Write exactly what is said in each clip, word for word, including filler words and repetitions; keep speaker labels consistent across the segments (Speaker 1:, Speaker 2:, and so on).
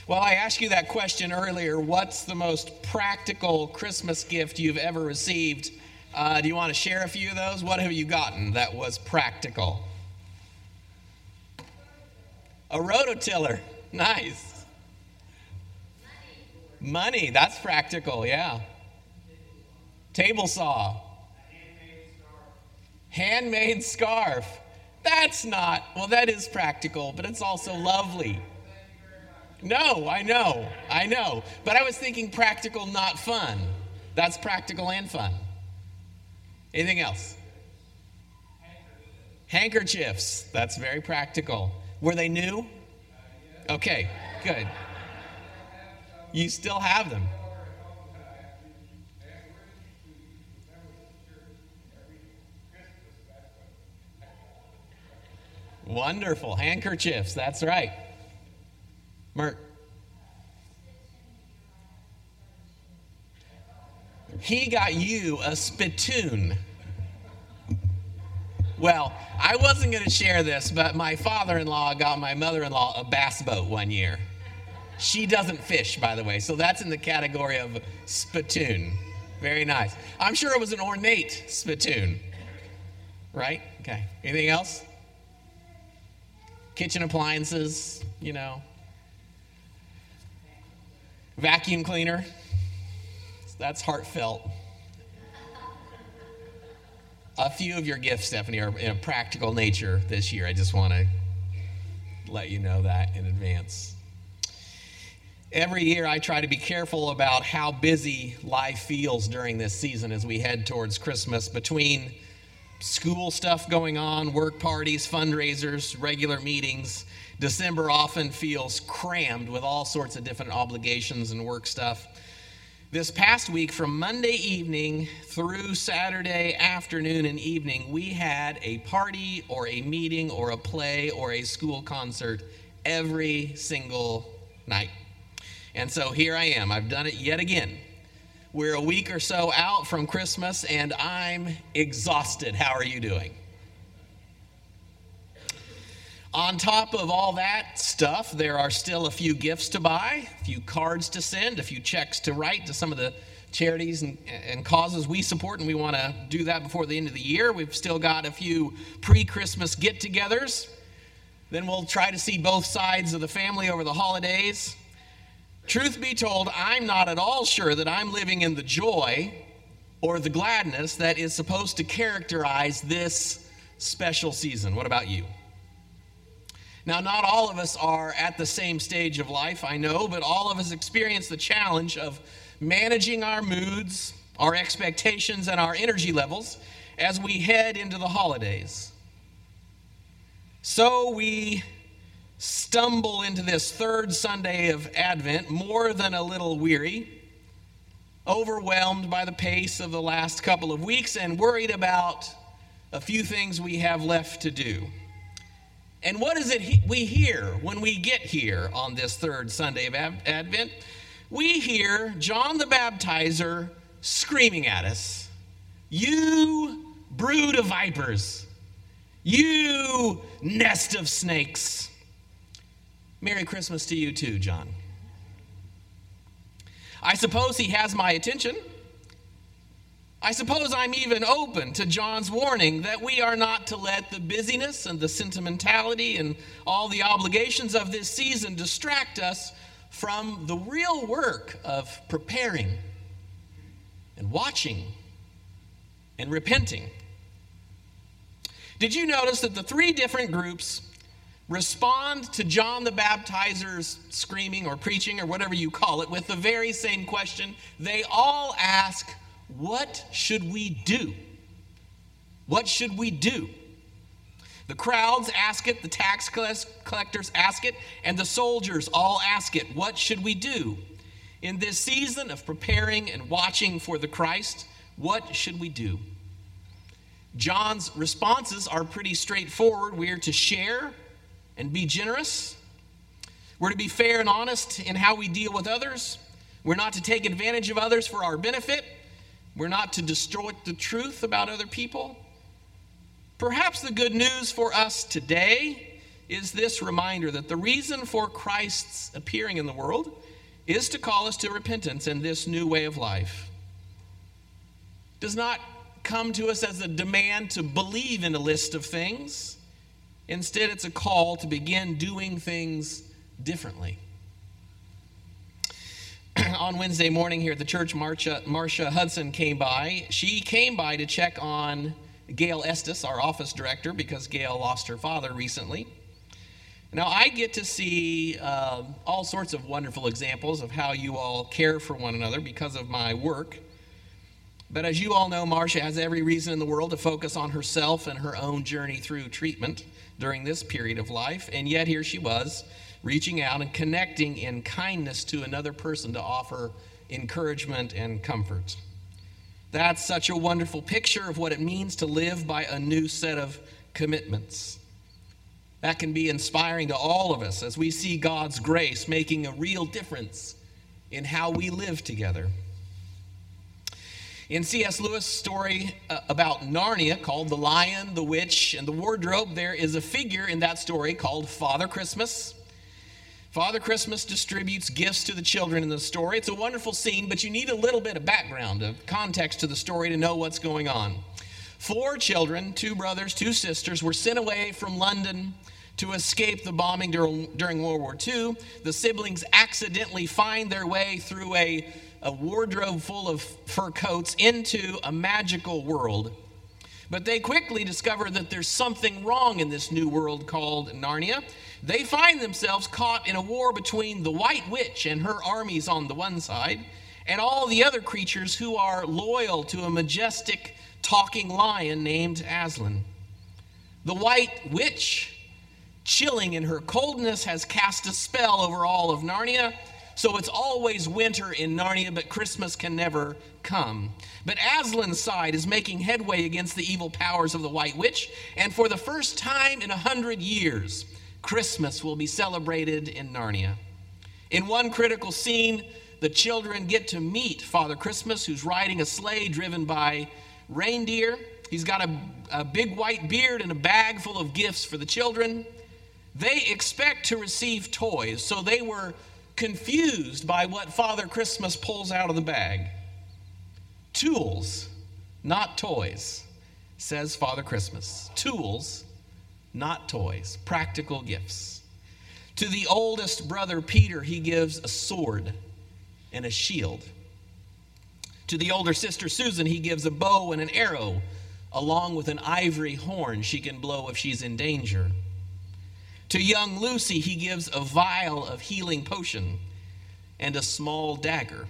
Speaker 1: Well, I asked you that question earlier. What's the most practical Christmas gift you've ever received? Uh, do you want to share a few of those? What have you gotten that was practical? A rototiller. Nice. Money. Money. That's practical, yeah. Table saw. Handmade scarf. That's not, well, that is practical, but it's also lovely. No, I know, I know. But I was thinking practical, not fun. That's practical and fun. Anything else? Handkerchiefs. That's very practical. Were they new? Okay, good. You still have them. Wonderful. Handkerchiefs. That's right. Mert. He got you a spittoon. Well, I wasn't going to share this, but my father-in-law got my mother-in-law a bass boat one year. She doesn't fish, by the way, so that's in the category of spittoon. Very nice. I'm sure it was an ornate spittoon. Right? Okay. Anything else? Kitchen appliances, you know. Vacuum cleaner. That's heartfelt. A few of your gifts, Stephanie, are in a practical nature this year. I just want to let you know that in advance. Every year I try to be careful about how busy life feels during this season as we head towards Christmas. Between school stuff going on, work parties, fundraisers, regular meetings, December often feels crammed with all sorts of different obligations and work stuff. This past week, from Monday evening through Saturday afternoon and evening, we had a party or a meeting or a play or a school concert every single night. And so here I am. I've done it yet again. We're a week or so out from Christmas, and I'm exhausted. How are you doing? On top of all that stuff, there are still a few gifts to buy, a few cards to send, a few checks to write to some of the charities and, and causes we support, and we want to do that before the end of the year. We've still got a few pre-Christmas get-togethers. Then we'll try to see both sides of the family over the holidays. Truth be told, I'm not at all sure that I'm living in the joy or the gladness that is supposed to characterize this special season. What about you? Now, not all of us are at the same stage of life, I know, but all of us experience the challenge of managing our moods, our expectations, and our energy levels as we head into the holidays. So we stumble into this third Sunday of Advent more than a little weary, overwhelmed by the pace of the last couple of weeks, and worried about a few things we have left to do. And what is it he- we hear when we get here on this third Sunday of Ad- Advent? We hear John the Baptizer screaming at us, "You brood of vipers, you nest of snakes." Merry Christmas to you too, John. I suppose he has my attention. I suppose I'm even open to John's warning that we are not to let the busyness and the sentimentality and all the obligations of this season distract us from the real work of preparing and watching and repenting. Did you notice that the three different groups respond to John the Baptizer's screaming or preaching or whatever you call it with the very same question? They all ask, what should we do? What should we do? The crowds ask it, the tax collectors ask it, and the soldiers all ask it, what should we do? In this season of preparing and watching for the Christ, what should we do? John's responses are pretty straightforward. We are to share and be generous. We're to be fair and honest in how we deal with others. We're not to take advantage of others for our benefit. We're not to distort the truth about other people. Perhaps the good news for us today is this reminder that the reason for Christ's appearing in the world is to call us to repentance and this new way of life. It does not come to us as a demand to believe in a list of things. Instead, it's a call to begin doing things differently. On Wednesday morning here at the church, Marcia, Marcia Hudson came by. She came by to check on Gail Estes, our office director, because Gail lost her father recently. Now, I get to see uh, all sorts of wonderful examples of how you all care for one another because of my work. But as you all know, Marcia has every reason in the world to focus on herself and her own journey through treatment during this period of life. And yet here she was, reaching out and connecting in kindness to another person to offer encouragement and comfort. That's such a wonderful picture of what it means to live by a new set of commitments. That can be inspiring to all of us as we see God's grace making a real difference in how we live together. In C S Lewis' story uh, about Narnia called The Lion, the Witch, and the Wardrobe, there is a figure in that story called Father Christmas. Father Christmas distributes gifts to the children in the story. It's a wonderful scene, but you need a little bit of background, of context to the story to know what's going on. Four children, two brothers, two sisters, were sent away from London to escape the bombing during, during World War Two. The siblings accidentally find their way through a, a wardrobe full of fur coats into a magical world. But they quickly discover that there's something wrong in this new world called Narnia. They find themselves caught in a war between the White Witch and her armies on the one side, and all the other creatures who are loyal to a majestic talking lion named Aslan. The White Witch, chilling in her coldness, has cast a spell over all of Narnia, so it's always winter in Narnia, but Christmas can never come. But Aslan's side is making headway against the evil powers of the White Witch, and for the first time in a hundred years, Christmas will be celebrated in Narnia. In one critical scene, the children get to meet Father Christmas, who's riding a sleigh driven by reindeer. He's got a, a big white beard and a bag full of gifts for the children. They expect to receive toys, so they were confused by what Father Christmas pulls out of the bag. Tools, not toys, says Father Christmas. Tools, not toys, practical gifts. To the oldest brother, Peter, he gives a sword and a shield. To the older sister, Susan, he gives a bow and an arrow, along with an ivory horn she can blow if she's in danger. To young Lucy, he gives a vial of healing potion and a small dagger.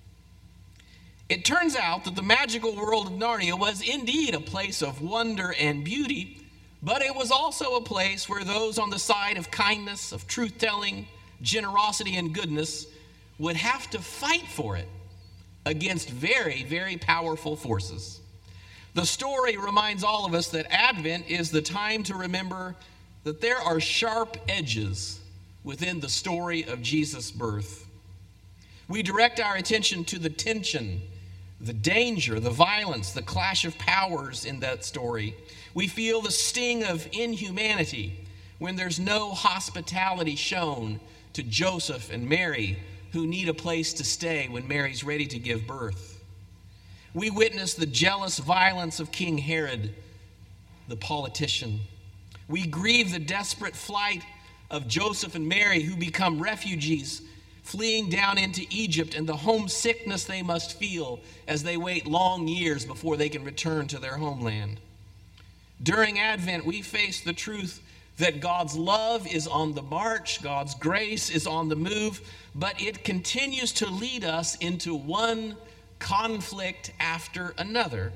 Speaker 1: It turns out that the magical world of Narnia was indeed a place of wonder and beauty, but it was also a place where those on the side of kindness, of truth-telling, generosity, and goodness would have to fight for it against very, very powerful forces. The story reminds all of us that Advent is the time to remember that there are sharp edges within the story of Jesus' birth. We direct our attention to the tension, the danger, the violence, the clash of powers in that story. We feel the sting of inhumanity when there's no hospitality shown to Joseph and Mary, who need a place to stay when Mary's ready to give birth. We witness the jealous violence of King Herod, the politician. We grieve the desperate flight of Joseph and Mary, who become refugees, fleeing down into Egypt, and the homesickness they must feel as they wait long years before they can return to their homeland. During Advent, we face the truth that God's love is on the march, God's grace is on the move, but it continues to lead us into one conflict after another.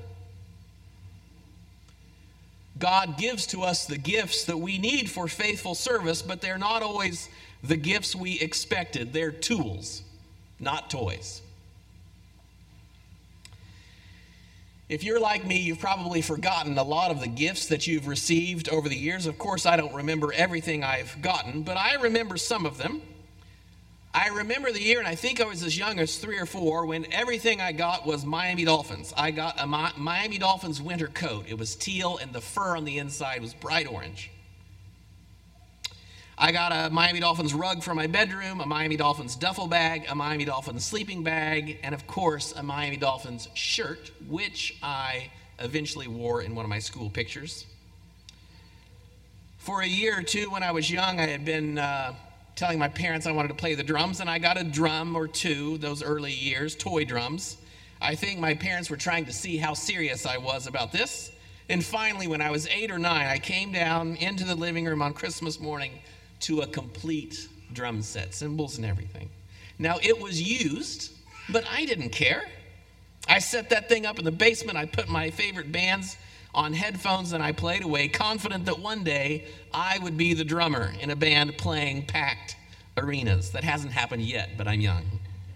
Speaker 1: God gives to us the gifts that we need for faithful service, but they're not always the gifts we expected. They're tools, not toys. If you're like me, you've probably forgotten a lot of the gifts that you've received over the years. Of course, I don't remember everything I've gotten, but I remember some of them. I remember the year, and I think I was as young as three or four, when everything I got was Miami Dolphins. I got a Mi- Miami Dolphins winter coat. It was teal, and the fur on the inside was bright orange. I got a Miami Dolphins rug for my bedroom, a Miami Dolphins duffel bag, a Miami Dolphins sleeping bag, and of course, a Miami Dolphins shirt, which I eventually wore in one of my school pictures. For a year or two when I was young, I had been uh, telling my parents I wanted to play the drums, and I got a drum or two those early years, toy drums. I think my parents were trying to see how serious I was about this. And finally, when I was eight or nine, I came down into the living room on Christmas morning to a complete drum set, cymbals and everything. Now, it was used, but I didn't care. I set that thing up in the basement. I put my favorite bands on headphones and I played away, confident that one day I would be the drummer in a band playing packed arenas. That hasn't happened yet, but I'm young.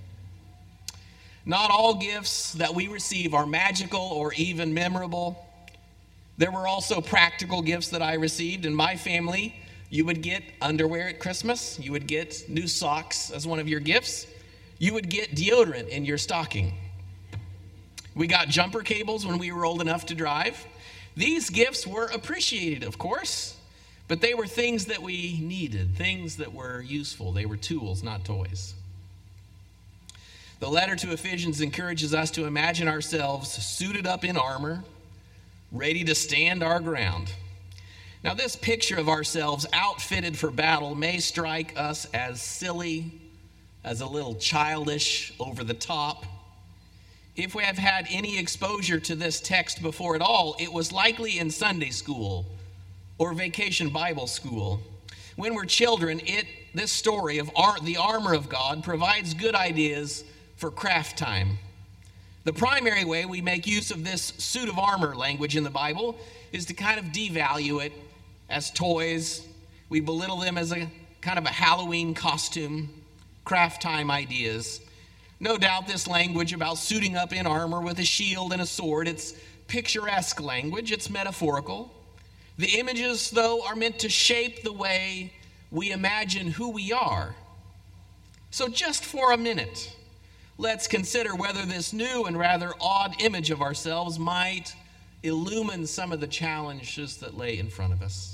Speaker 1: Not all gifts that we receive are magical or even memorable. There were also practical gifts that I received. In my family, you would get underwear at Christmas. You would get new socks as one of your gifts. You would get deodorant in your stocking. We got jumper cables when we were old enough to drive. These gifts were appreciated, of course, but they were things that we needed, things that were useful. They were tools, not toys. The letter to Ephesians encourages us to imagine ourselves suited up in armor, ready to stand our ground. Now, this picture of ourselves outfitted for battle may strike us as silly, as a little childish, over the top. If we have had any exposure to this text before at all, it was likely in Sunday school or vacation Bible school. When we're children, it this story of ar- the armor of God provides good ideas for craft time. The primary way we make use of this suit of armor language in the Bible is to kind of devalue it as toys. We belittle them as a kind of a Halloween costume, craft time ideas. No doubt this language about suiting up in armor with a shield and a sword, it's picturesque language, it's metaphorical. The images, though, are meant to shape the way we imagine who we are. So just for a minute, let's consider whether this new and rather odd image of ourselves might illumine some of the challenges that lay in front of us.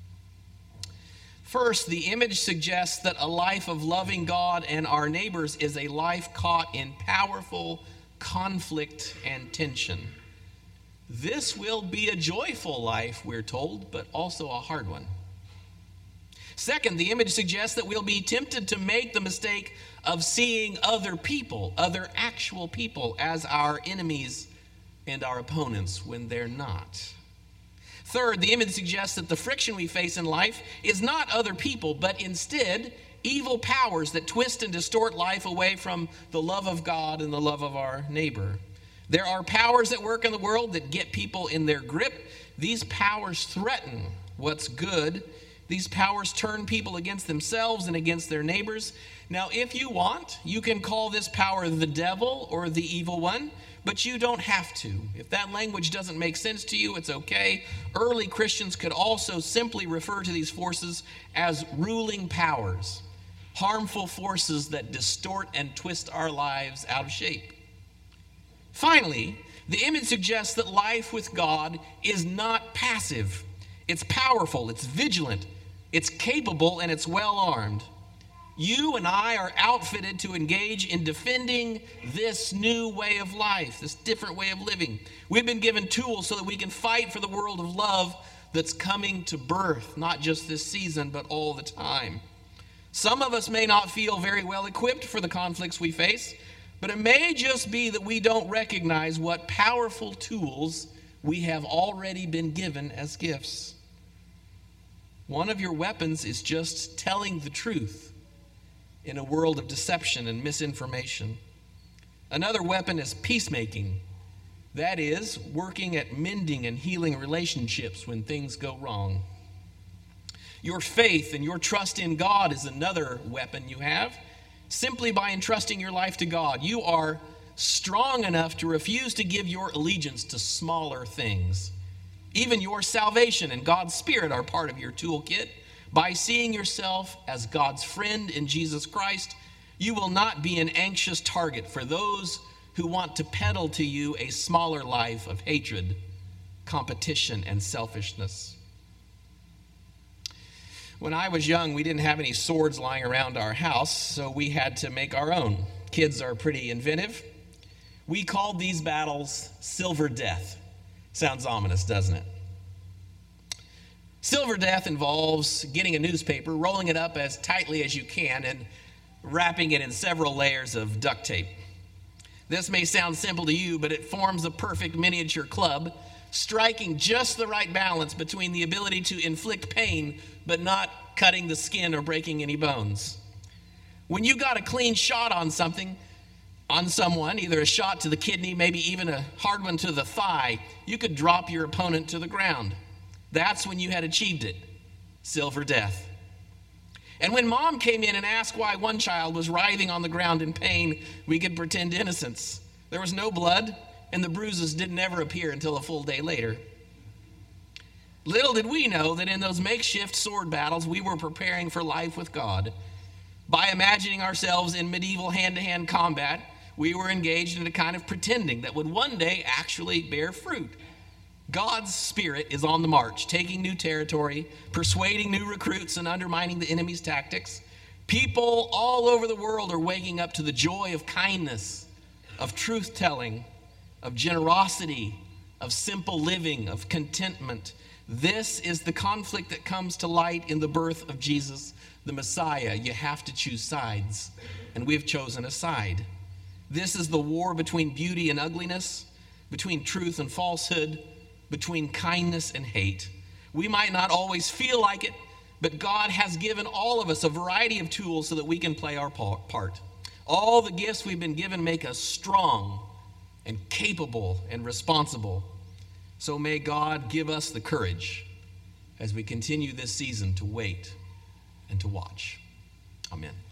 Speaker 1: First, the image suggests that a life of loving God and our neighbors is a life caught in powerful conflict and tension. This will be a joyful life, we're told, but also a hard one. Second, the image suggests that we'll be tempted to make the mistake of seeing other people, other actual people, as our enemies and our opponents when they're not. Third, the image suggests that the friction we face in life is not other people, but instead evil powers that twist and distort life away from the love of God and the love of our neighbor. There are powers that work in the world that get people in their grip. These powers threaten what's good. These powers turn people against themselves and against their neighbors. Now, if you want, you can call this power the devil or the evil one, but you don't have to. If that language doesn't make sense to you, it's okay. Early Christians could also simply refer to these forces as ruling powers, harmful forces that distort and twist our lives out of shape. Finally, the image suggests that life with God is not passive. It's powerful, it's vigilant, it's capable, and it's well-armed. You and I are outfitted to engage in defending this new way of life, this different way of living. We've been given tools so that we can fight for the world of love that's coming to birth, not just this season, but all the time. Some of us may not feel very well equipped for the conflicts we face, but it may just be that we don't recognize what powerful tools we have already been given as gifts. One of your weapons is just telling the truth in a world of deception and misinformation. Another weapon is peacemaking. That is, working at mending and healing relationships when things go wrong. Your faith and your trust in God is another weapon you have. Simply by entrusting your life to God, you are strong enough to refuse to give your allegiance to smaller things. Even your salvation and God's Spirit are part of your toolkit. By seeing yourself as God's friend in Jesus Christ, you will not be an anxious target for those who want to peddle to you a smaller life of hatred, competition, and selfishness. When I was young, we didn't have any swords lying around our house, so we had to make our own. Kids are pretty inventive. We called these battles Silver Death. Sounds ominous, doesn't it? Silver Death involves getting a newspaper, rolling it up as tightly as you can, and wrapping it in several layers of duct tape. This may sound simple to you, but it forms a perfect miniature club, striking just the right balance between the ability to inflict pain, but not cutting the skin or breaking any bones. When you got a clean shot on something, on someone, either a shot to the kidney, maybe even a hard one to the thigh, you could drop your opponent to the ground. That's when you had achieved it. Silver Death. And when mom came in and asked why one child was writhing on the ground in pain, we could pretend innocence. There was no blood, and the bruises didn't ever appear until a full day later. Little did we know that in those makeshift sword battles, we were preparing for life with God. By imagining ourselves in medieval hand-to-hand combat, we were engaged in a kind of pretending that would one day actually bear fruit. God's Spirit is on the march, taking new territory, persuading new recruits, and undermining the enemy's tactics. People all over the world are waking up to the joy of kindness, of truth-telling, of generosity, of simple living, of contentment. This is the conflict that comes to light in the birth of Jesus, the Messiah. You have to choose sides, and we've chosen a side. This is the war between beauty and ugliness, between truth and falsehood, between kindness and hate. We might not always feel like it, but God has given all of us a variety of tools so that we can play our part. All the gifts we've been given make us strong and capable and responsible. So may God give us the courage as we continue this season to wait and to watch. Amen.